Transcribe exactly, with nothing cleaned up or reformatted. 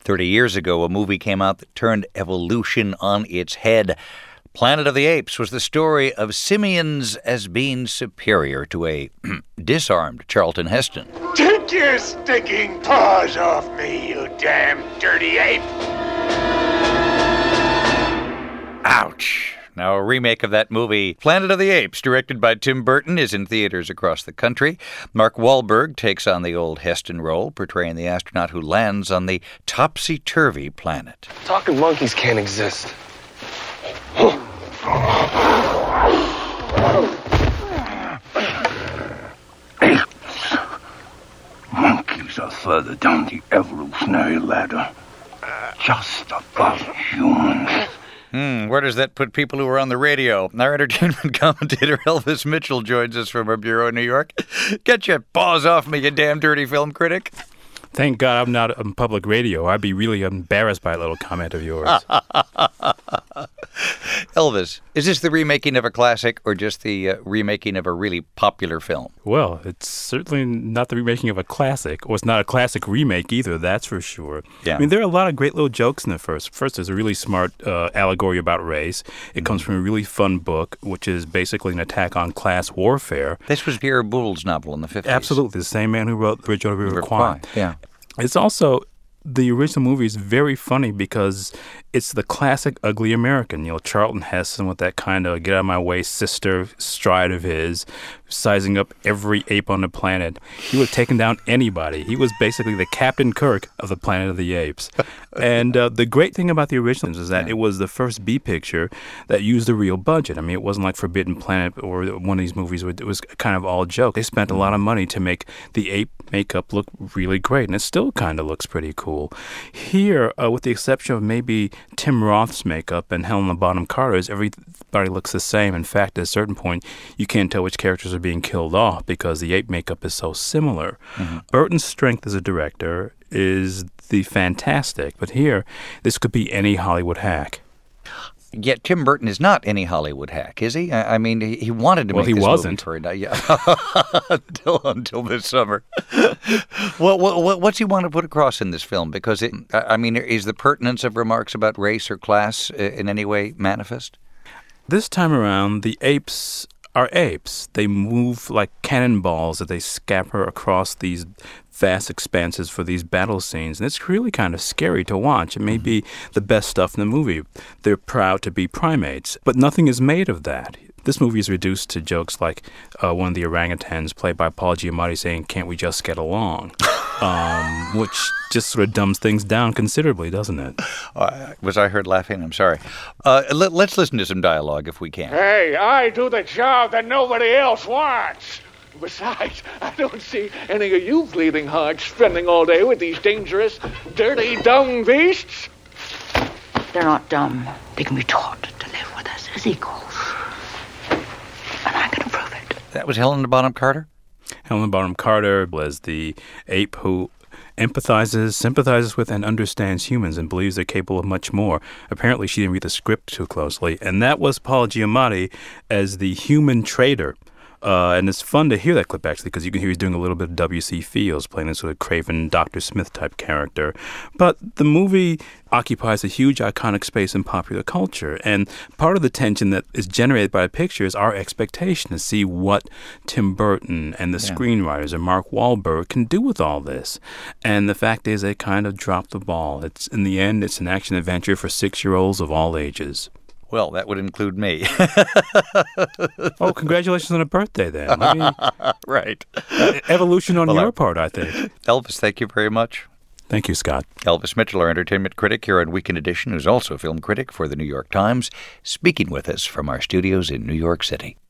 Thirty years ago, a movie came out that turned evolution on its head. Planet of the Apes was the story of simians as being superior to a disarmed Charlton Heston. Take your sticking paws off me, you damn dirty ape! Ouch. Now, a remake of that movie, Planet of the Apes, directed by Tim Burton, is in theaters across the country. Mark Wahlberg takes on the old Heston role, portraying the astronaut who lands on the topsy-turvy planet. Talking monkeys can't exist. Monkeys are further down the evolutionary ladder, just above humans. Hmm, where does that put people who are on the radio? Our entertainment commentator Elvis Mitchell joins us from our bureau in New York. Get your paws off me, you damn dirty film critic. Thank God I'm not on public radio. I'd be really embarrassed by a little comment of yours. Elvis, is this the remaking of a classic or just the uh, remaking of a really popular film? Well, it's certainly not the remaking of a classic, or it's not a classic remake either, that's for sure. Yeah. I mean, there are a lot of great little jokes in the first. First, there's a really smart uh, allegory about race. It mm-hmm. comes from a really fun book, which is basically an attack on class warfare. This was Pierre Boulle's novel in the fifties. Absolutely, the same man who wrote Bridge Over River Kwai. Yeah. It's also, the original movie is very funny because it's the classic ugly American. You know, Charlton Heston with that kind of get-out-of-my-way sister stride of his, sizing up every ape on the planet. He would have taken down anybody. He was basically the Captain Kirk of the Planet of the Apes. And uh, the great thing about the original is that yeah. it was the first B picture that used a real budget. I mean, it wasn't like Forbidden Planet or one of these movies. Where it was kind of all joke. They spent a lot of money to make the ape makeup look really great, and it still kind of looks pretty cool. Here, uh, with the exception of maybe Tim Roth's makeup and Helena Bonham Carter's, everybody looks the same. In fact, at a certain point, you can't tell which characters are being killed off because the ape makeup is so similar. Mm-hmm. Burton's strength as a director is the fantastic, but here, this could be any Hollywood hack. Yet Tim Burton is not any Hollywood hack, is he? I, I mean, he, he wanted to well, make he this wasn't. movie for a yeah. until until this summer. Well, what, what's he want to put across in this film? Because it, I mean, is the pertinence of remarks about race or class in any way manifest? This time around, the apes are apes. They move like cannonballs as they scamper across these vast expanses for these battle scenes. And it's really kind of scary to watch. It may be the best stuff in the movie. They're proud to be primates, but nothing is made of that. This movie is reduced to jokes like uh, one of the orangutans, played by Paul Giamatti, saying, "Can't we just get along?" um, which just sort of dumbs things down considerably, doesn't it? Uh, was I heard laughing? I'm sorry. Uh, let, let's listen to some dialogue if we can. Hey, I do the job that nobody else wants. Besides, I don't see any of you bleeding hearts spending all day with these dangerous, dirty, dumb beasts. They're not dumb. They can be taught to live with us as equals. And I'm going to prove it. That was Helena Bonham Carter? Helena Bonham Carter was the ape who empathizes, sympathizes with, and understands humans and believes they're capable of much more. Apparently, she didn't read the script too closely. And that was Paul Giamatti as the human traitor. Uh, and it's fun to hear that clip, actually, because you can hear he's doing a little bit of W C. Fields, playing this sort of craven Doctor Smith-type character. But the movie occupies a huge iconic space in popular culture. And part of the tension that is generated by the picture is our expectation to see what Tim Burton and the yeah. screenwriters and Mark Wahlberg can do with all this. And the fact is they kind of dropped the ball. It's in the end, it's an action-adventure for six-year-olds of all ages. Well, that would include me. Oh, congratulations on a birthday, then. I mean, right. Uh, evolution on well, your I, part, I think. Elvis, thank you very much. Thank you, Scott. Elvis Mitchell, our entertainment critic here on Weekend Edition, who's also a film critic for the New York Times, speaking with us from our studios in New York City.